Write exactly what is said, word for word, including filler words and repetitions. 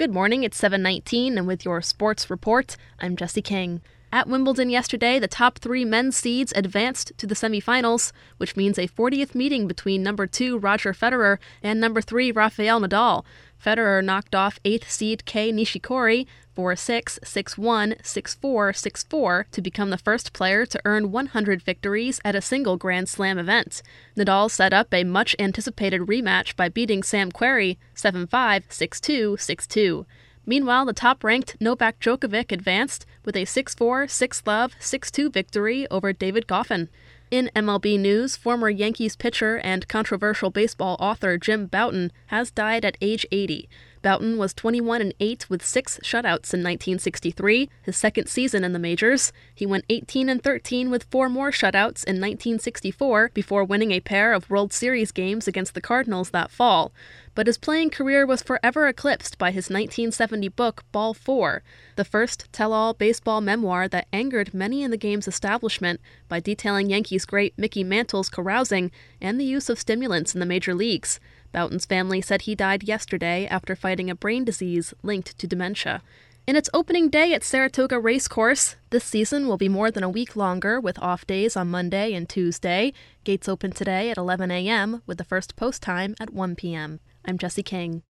Good morning, it's seven nineteen, and with your sports report, I'm Jesse King. At Wimbledon yesterday, the top three men's seeds advanced to the semifinals, which means a fortieth meeting between number two Roger Federer and number three Rafael Nadal. Federer knocked off eighth seed Kei Nishikori four six, six one, six four, six four to become the first player to earn one hundred victories at a single Grand Slam event. Nadal set up a much-anticipated rematch by beating Sam Querrey seven five, six two, six two. Meanwhile, the top-ranked Novak Djokovic advanced with a six four, six love, six two victory over David Goffin. In M L B news, former Yankees pitcher and controversial baseball author Jim Bouton has died at age eighty. Bouton was twenty-one and eight with six shutouts in nineteen sixty-three, his second season in the majors. He went eighteen and thirteen with four more shutouts in nineteen sixty-four before winning a pair of World Series games against the Cardinals that fall. But his playing career was forever eclipsed by his nineteen seventy book, Ball four, the first tell-all baseball memoir that angered many in the game's establishment by detailing Yankees great Mickey Mantle's carousing and the use of stimulants in the major leagues. Bouton's family said he died yesterday after fighting a brain disease linked to dementia. In its opening day at Saratoga Racecourse, this season will be more than a week longer with off days on Monday and Tuesday. Gates open today at eleven a.m. with the first post time at one p.m. I'm Jesse King.